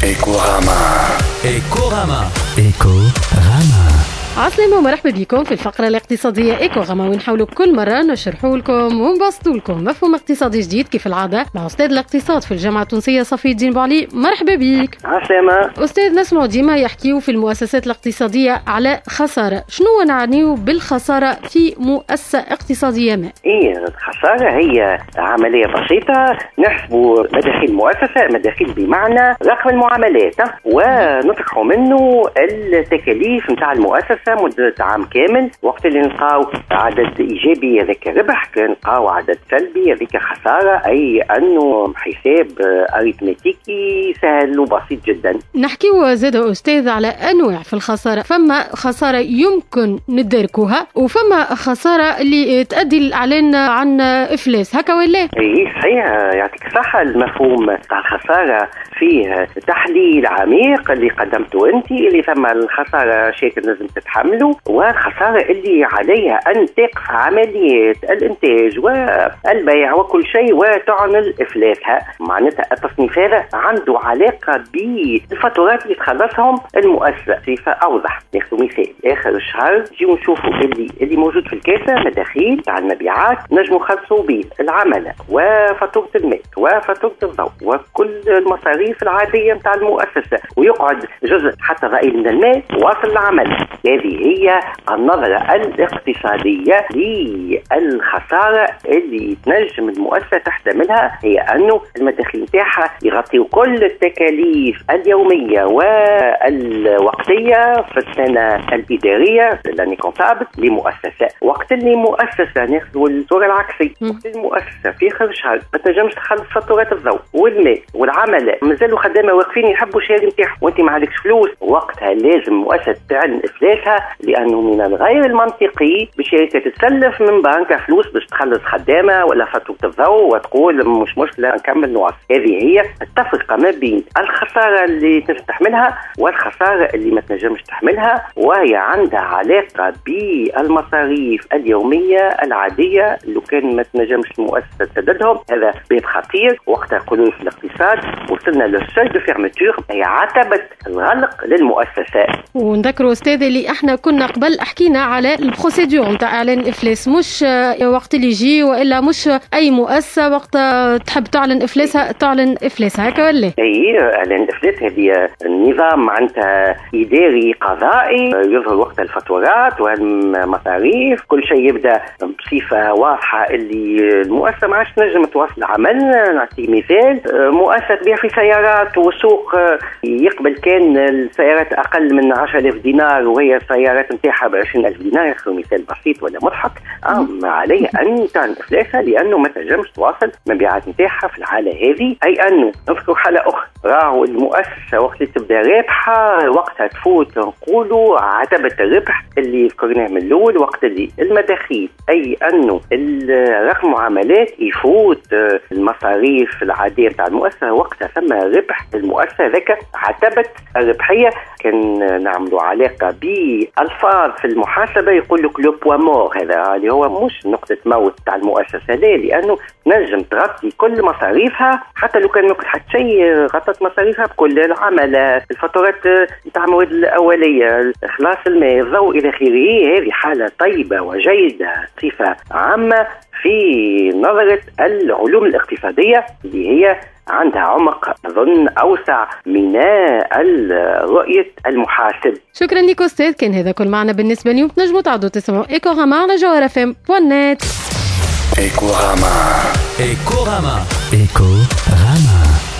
ايكوغاما. عسلامة ومرحبا بكم في الفقرة الاقتصادية ايكوغاما، ونحاولوا كل مرة نشرحوا لكم ونبسطوا لكم مفهوم اقتصادي جديد كيف العادة مع أستاذ الاقتصاد في الجامعة التونسية صفي الدين بوعلي. مرحبا بيك. عسلامة. أستاذ، نسمع ديما يحكيوا في المؤسسات الاقتصادية على خسارة، شنو نعنيو بالخسارة في مؤسسة اقتصادية ما؟ الخسارة هي عملية بسيطة، نحسبوا مداخيل المؤسسة، مداخيل بمعنى رقم المعاملات، ونطرحوا منه التكاليف نتاع المؤسسة مدة عام كامل. وقت اللي نلقاو عدد إيجابي هذاك ربح، نلقاو عدد سلبي هذيك خسارة، أي أنه حساب أريثمتيكي سهل وبسيط جدا. نحكيو زاد أستاذ على أنواع في الخسارة، فما خسارة يمكن ندركوها وفما خسارة اللي تؤدي للإعلان عن إفلاس، هكا ولا؟ صحيح، يعطيك الصحة. المفهوم تاع الخسارة فيه تحليل عميق اللي قدمته أنت، اللي ثم الخسارة شيء لازم تتحمله، والخسارة اللي عليها أن تقف عمليات الإنتاج والبيع وكل شيء وتعمل إفلاسها. معناتها التصنيف هذا عنده علاقة بالفاتورات اللي تخلصهم المؤسسة. بصفة أوضح ناخذ مثال، آخر الشهر نجيو نشوفوا اللي موجود في الكاسة مداخيل تاع المبيعات نجموا نخلصوا به العملة وفاتورة الماء وفاتورة الضوء وكل المصاريف العادية نتاع المؤسسة، ويقعد جزء حتى ضئيل من الماء واصل العمل. هذه هي النظرة الاقتصادية للخسارة اللي تنجم المؤسسة تحتملها، هي أنه المداخيل نتاعها يغطيوا كل التكاليف اليومية والوقتية في السنة الإدارية لاني كونتابل لمؤسسة. وقت اللي مؤسسة ناخذوا الصورة العكسية، وقت المؤسسة في آخر شهر ما تنجمش تخلص فاتورات الضوء والماء والعمل، مازالوا خدامة واقفين يحبوا الشهر نتاعهم وانت ما عليكش فلوس، وقتها لازم مؤسسة تعلن إفلاسها، لأنه من الغير المنطقي بشركة تتسلف من بنك فلوس باش تخلص خدامة ولا فاتورة الضوء وتقول مش مشكلة نكمل نواصل. هذه هي التفرقة ما بين الخسارة اللي تحملها والخسارة اللي ما تنجمش تحملها، وهي عندها علاقة بالمصاريف اليومية العادية لو كان ما تنجمش المؤسسة تسددهم. هذا باب خطير. وقتها يقولون في الاقتصاد وصلنا للسوي دو فيرمتور، هي عتبة الغلق للمؤسسات. ونذكروا أستاذ اللي احنا كنا قبل حكينا على البروسيدور نتاع إعلان الإفلاس، مش وقت اللي يجي وإلا مش أي مؤسسة وقت تحب تعلن إفلاسها تعلن إفلاسها، هكا ولا؟ إعلان الإفلاس هذه النظام معناتها إداري قضائي يظهر وقت الفاتورات والمصاريف، كل شيء يبدأ بصفة واضحة اللي المؤسسة ما عادش تنجم تواصل عمل. نعطي مثال، مؤسسة تبيع في سيارات والسوق يقبل كان السيارات أقل من 10,000 دينار وهي السيارات نتاعها ب20,000 دينار، ياخذوا مثال بسيط ولا مضحك، عليه أن تعلن إفلاسها لأنه ما تنجمش تواصل مبيعات نتاعها في الحالة هذه. أي أنه نذكر حالة أخرى، راهو المؤسسة وقت اللي تبدأ رابحة وقتها تفوت نقولوا عتبة الربح اللي ذكرناه من الأول، وقت اللي المداخيل أي أنه رقم معاملات يفوت المصاريف العادية بتاع المؤسسة، وقتها ثم ربح المؤسسة. ذاك عتبة الربحية. كان نعملوا علاقة بألفاظ في المحاسبة يقول لك لو بوا مور، هذا اللي هو مش نقطة موت تاع المؤسسة، لأنه نجم تغطي كل مصاريفها، حتى لو كان نقطة حتى شيء غطت مصاريفها بكل العمل، الفاتورات نتاع المواد الأولية، إخلاص الماء، الضوء إلى آخره. هذه حالة طيبة وجيدة صفة عامة في نظرة العلوم الاقتصادية اللي هي عندها عمق أظن أوسع من رؤية المحاسب. شكرا لك أستاذ، كان هذا كل معنا بالنسبة لي. تنجموا تعودوا تسمعوا إيكوغاما على جوهر FM.net. ايكوغاما.